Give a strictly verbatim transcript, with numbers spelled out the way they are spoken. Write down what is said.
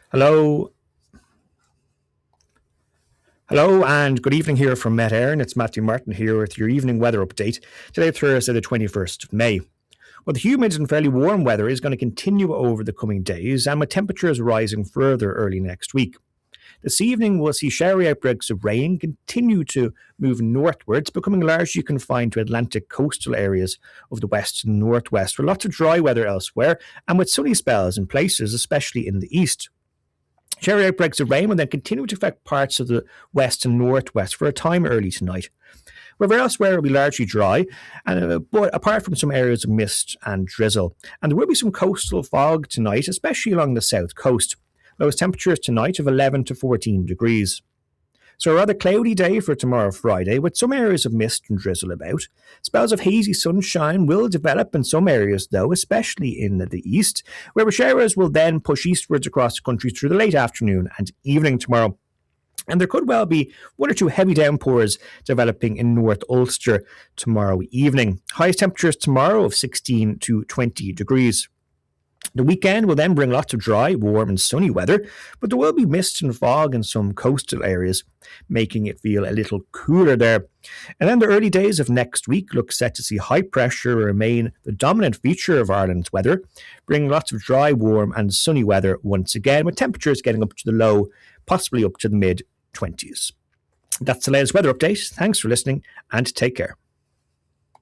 Hello, hello, and good evening here from Met Éireann. It's Matthew Martin here with your evening weather update. Today, Thursday, the twenty-first of May. Well, the humid and fairly warm weather is going to continue over the coming days, and with temperatures rising further early next week. This evening, we'll see showery outbreaks of rain continue to move northwards, becoming largely confined to Atlantic coastal areas of the west and northwest, with lots of dry weather elsewhere, and with sunny spells in places, especially in the east. Showery outbreaks of rain will then continue to affect parts of the west and northwest for a time early tonight. However, elsewhere it will be largely dry, and uh, but apart from some areas of mist and drizzle. And there will be some coastal fog tonight, especially along the south coast. Lowest temperatures tonight of eleven to fourteen degrees. So a rather cloudy day for tomorrow Friday, with some areas of mist and drizzle about. Spells of hazy sunshine will develop in some areas though, especially in the east, where showers will then push eastwards across the country through the late afternoon and evening tomorrow. And there could well be one or two heavy downpours developing in North Ulster tomorrow evening. Highest temperatures tomorrow of sixteen to twenty degrees. The weekend will then bring lots of dry, warm and sunny weather, but there will be mist and fog in some coastal areas, making it feel a little cooler there. And then the early days of next week look set to see high pressure remain the dominant feature of Ireland's weather, bringing lots of dry, warm and sunny weather once again, with temperatures getting up to the low, possibly up to the mid twenties. That's the latest weather update. Thanks for listening and take care.